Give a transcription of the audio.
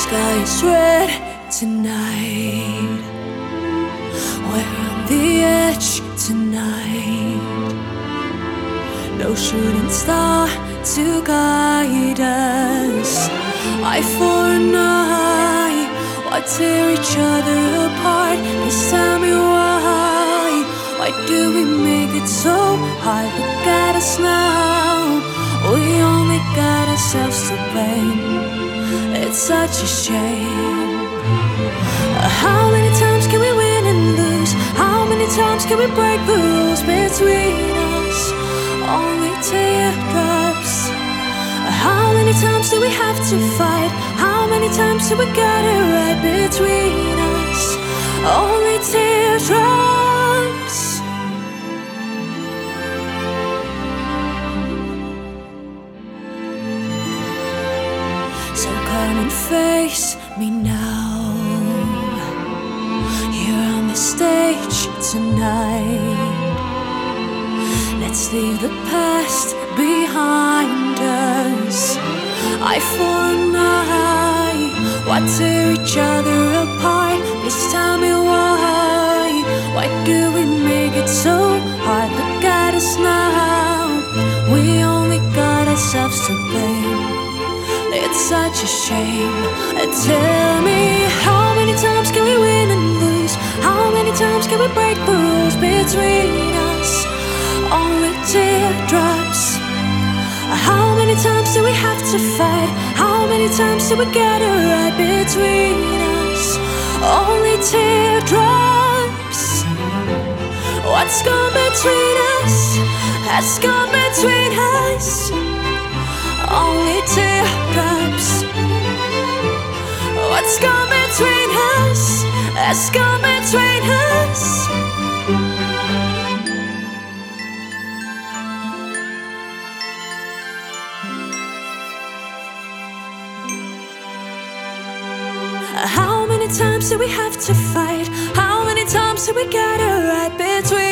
sky is red tonight. We're on the edge tonight. No shooting star to guide us. Eye for an eye, why tear each other apart? Please tell me why. Why do we make it so hard? Look at us now. We only got ourselves to blame. It's such a shame. How many times can we win and lose? How many times can we break the rules between us? Only teardrops. How many times do we have to fight? How many times do we get it right between us? Only teardrops. So come and face me now. You're on the stage tonight. Let's leave the past behind us. Eye for an eye, why tear each other apart? Please tell me why. Why do we make it so hard? Look at us now. We only got ourselves to blame. It's such a shame. Tell me, how many times can we win and lose? How many times can we break the rules between us? Only teardrops. How many times do we have to fight? How many times do we get it right between us? Only teardrops. What's gone between us has gone between us. Only teardrops. What's gone between us has gone between us. How many times do we have to fight? How many times do we get it right between